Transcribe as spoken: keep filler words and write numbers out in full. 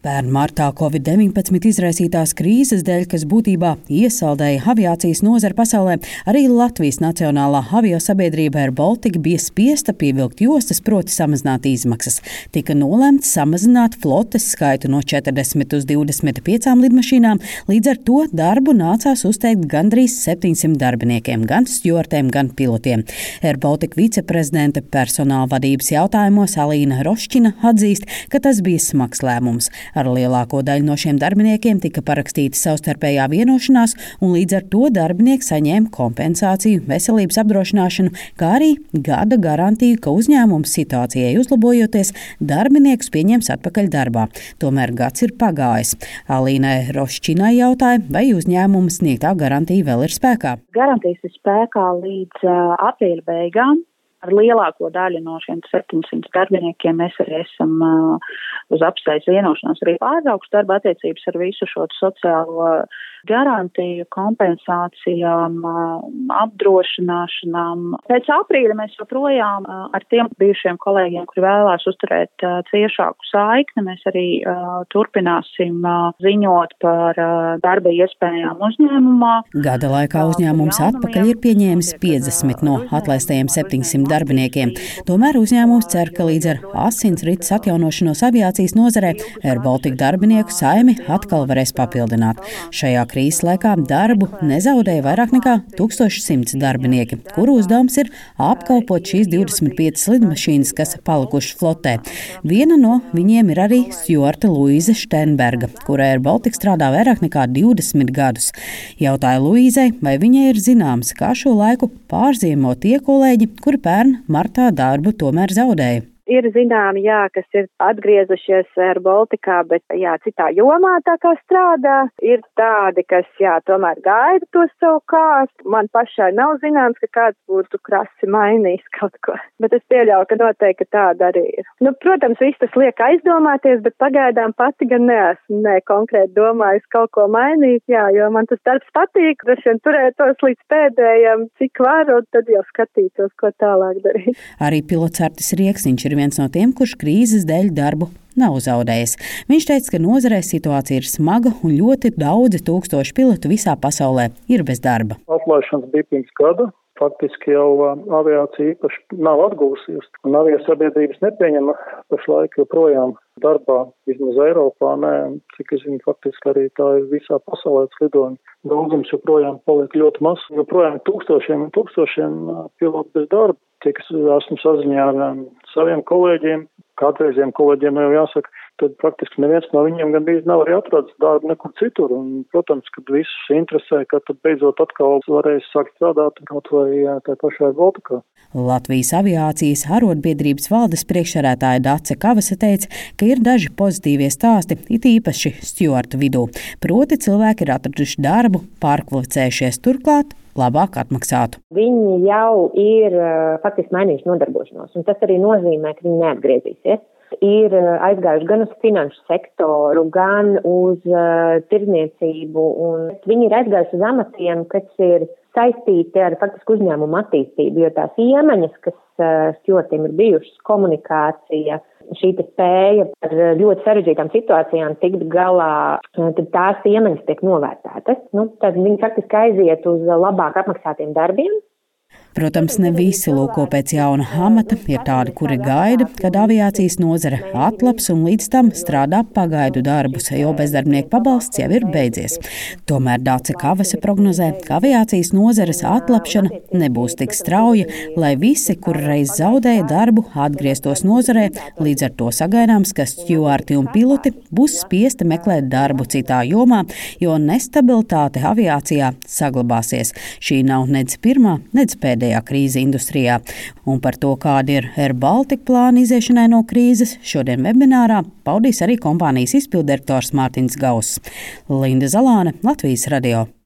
Pērn martā covid deviņpadsmit izraisītās krīzes dēļ, kas būtībā iesaldēja aviācijas nozari pasaulē, arī Latvijas Nacionālā aviosabiedrība Air Baltica bija spiesta pievilkt jostas, proti samazināt izmaksas. Tika nolemts samazināt flotes skaitu no četrdesmit uz divdesmit piecām lidmašīnām, līdz ar to darbu nācās uzteikt gandrīz septiņsimt darbiniekiem, gan stjortiem, gan pilotiem. Air Baltica viceprezidente personāla vadības jautājumos Alīna Rošķina atzīst, ka tas bija smags lēmums. Ar lielāko daļu no šiem darbiniekiem tika parakstīta savstarpējā vienošanās, un līdz ar to darbinieki saņēma kompensāciju, veselības apdrošināšanu, kā arī gada garantiju, ka uzņēmums situācijai uzlabojoties, darbiniekus pieņems atpakaļ darbā. Tomēr gads ir pagājis. Alīnai Rošķinai jautāja, vai uzņēmuma sniegtā garantija vēl ir spēkā. Garantijas ir spēkā līdz uh, aprīļa beigām. Ar lielāko daļu no šiem septiņsimt darbiniekiem mēs arī esam uh, uz apstājas vienošanos arī pārtraukšu darba attiecības ar visu šo sociālo garantiju, kompensācijām, uh, apdrošināšanām. Pēc aprīļa mēs joprojām uh, ar tiem bijušiem kolēģiem, kuri vēlās uzturēt uh, ciešāku saikni, mēs arī uh, turpināsim uh, ziņot par uh, darba iespējām uzņēmumā. Gada laikā uzņēmums atpakaļ ir pieņēmis piecdesmit no atlaistajiem septiņsimt darbiniekiem. Tomēr uzņēmums cer, ka līdz ar asinsrites atjaunošanos aviācijas nozarē Air Baltica darbinieku saimi atkal varēs papildināt. Šajā krīzes laikā darbu nezaudēja vairāk nekā tūkstoš simts darbinieki, kuru uzdevums ir apkalpot šīs divdesmit piecas lidmašīnas, kas palikušas flotē. Viena no viņiem ir arī stjorte Luīze Šternberga, kura Air Baltica strādā vairāk nekā divdesmit gadus. Jautāja Luīzei, vai viņai ir zināms, kā šo laiku pārziemo tie kolēģi, kuri pērn martā darbu tomēr zaudēja. Ir zināmi, jā, kas ir atgriezušies Air Balticā, bet jā, citā jomā tā kā strādā. Ir tādi, kas jā, tomēr gaida to savu kārtu. Man pašai nav zināms, ka kāds būtu krasi mainījis kaut ko. Bet es pieļauju, ka noteikti tāda arī ir. Nu, protams, viss tas liek aizdomāties, bet pagaidām pati gan neesmu ne konkrēti domājis kaut ko mainīt, jā, jo man tas darbs patīk. Es vien turētos līdz pēdējiem, cik varu, un tad jau skatītos, ko tālāk darīt. Arī pilots Artis Rieksniņš ir viens no tiem, kurš krīzes dēļ darbu nav zaudējis. Viņš teica, ka nozarē situācija ir smaga un ļoti daudzi tūkstoši pilotu visā pasaulē ir bez darba. Atlaišanas bija pirms gada. Faktiski jau aviācija īpaši nav atgūsies. Un aviosabiedrības nepieņem pašlaik joprojām darbā, vismaz Eiropā, nē, cik es zinu, faktiski arī tā ir visā pasaulē lidojumi. Daudzums joprojām paliek ļoti maz. Joprojām tūkstošiem un tūkstošiem pilotu bez darba. Cik es esmu saziņā ar saviem kolēģiem, kādreiziem kolēģiem jau jāsaka, tad praktiski neviens no viņiem gan bijis nav arī atradis darbu nekur citur. Un, protams, kad visus interesē, ka tad beidzot atkal varēs sākt strādāt kaut vai tā pašā Baltikā. Latvijas aviācijas arotbiedrības valdes priekšsēdētāja Dace Kavase teica, ka ir daži pozitīvie stāsti, it īpaši stjortu vidū. Proti cilvēki ir atraduši darbu, pārkvalificējušies turklāt, labāk atmaksātu. Viņi jau ir faktiski mainījuši nodarbošanos, un tas arī nozīmē, ka viņi neatgriezīsies. Ir aizgājuši gan uz finanšu sektoru, gan uz uh, tirdzniecību, un viņi ir aizgājuši uz amatiem, kas ir saistīti ar faktiski uzņēmumu attīstību, jo tās iemaņas, kas uh, stjortiem ir bijušas, komunikācija, šī spēja par ļoti sarežģītām situācijām tikt galā, tad tās iemaņas tiek novērtētas. Nu, tad viņi faktiski aiziet uz labāk apmaksātiem darbiem. Protams, ne visi lūko pēc jauna amata, ir tādi, kuri gaida, kad aviācijas nozare atlaps un līdz tam strādā pagaidu darbus, jo bezdarbnieku pabalsts jau ir beidzies. Tomēr Dace Kavase prognozē, ka aviācijas nozares atlapšana nebūs tik strauja, lai visi, kuri reiz zaudēja darbu, atgrieztos nozarē, līdz ar to sagaidāms, ka stjuarti un piloti būs spiesti meklēt darbu citā jomā, jo nestabilitāte aviācijā saglabāsies. Šī nav nedz pirmā, nedz pēdējā krīze industrijā. Un par to, kādi ir Air Baltica plāni iziešanai no krīzes, šodien webinārā paudīs arī kompānijas izpilddirektors Mārtiņš Gauss. Linda Zalāne, Latvijas radio.